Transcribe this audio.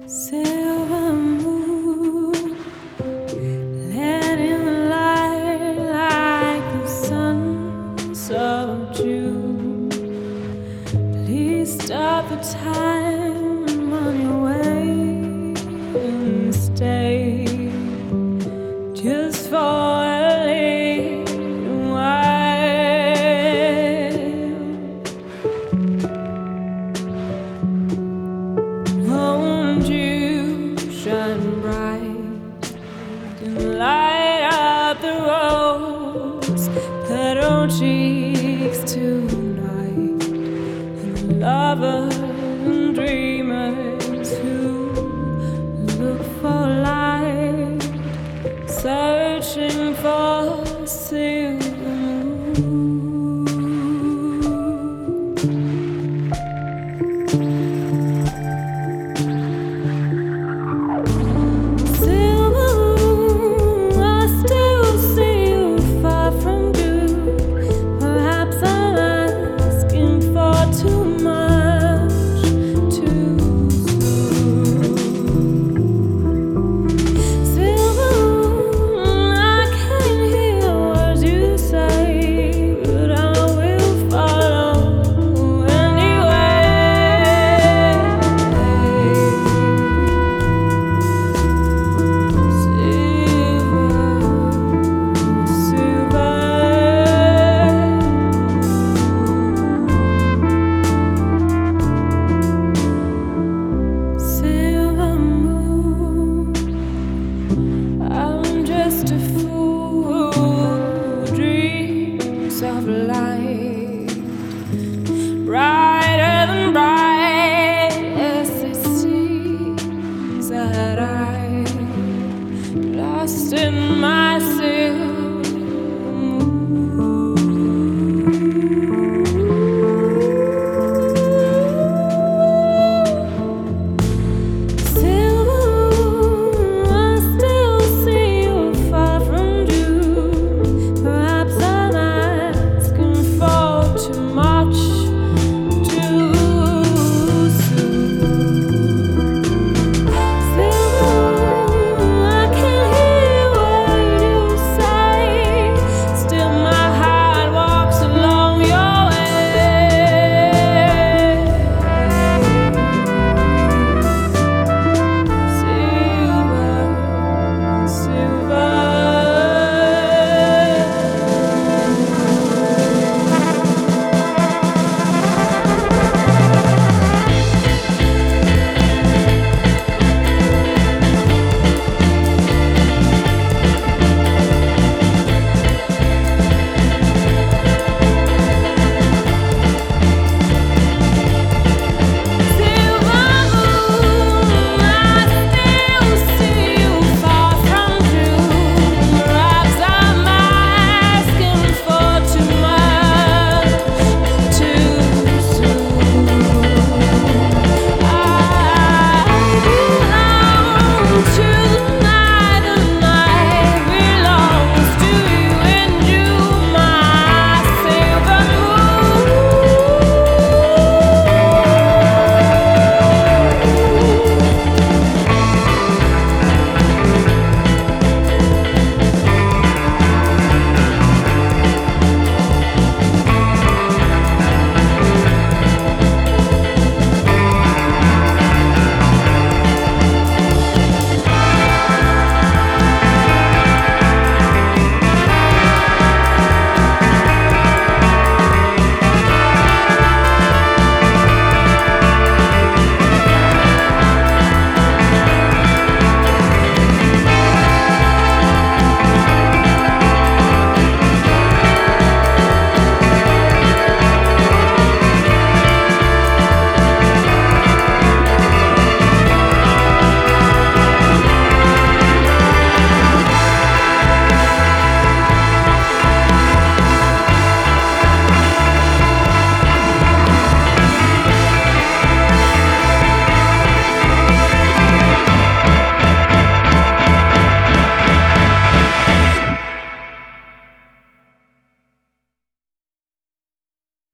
Silver moon, letting the light like the suns of June. Please stop the time on your way and stay just for a little while. Won't you shine bright and light up the rose petal cheeks tonight, and lovers and dreamers who look for light, searching for silver moon. Of light, brighter than bright as it seems that I'm lost in my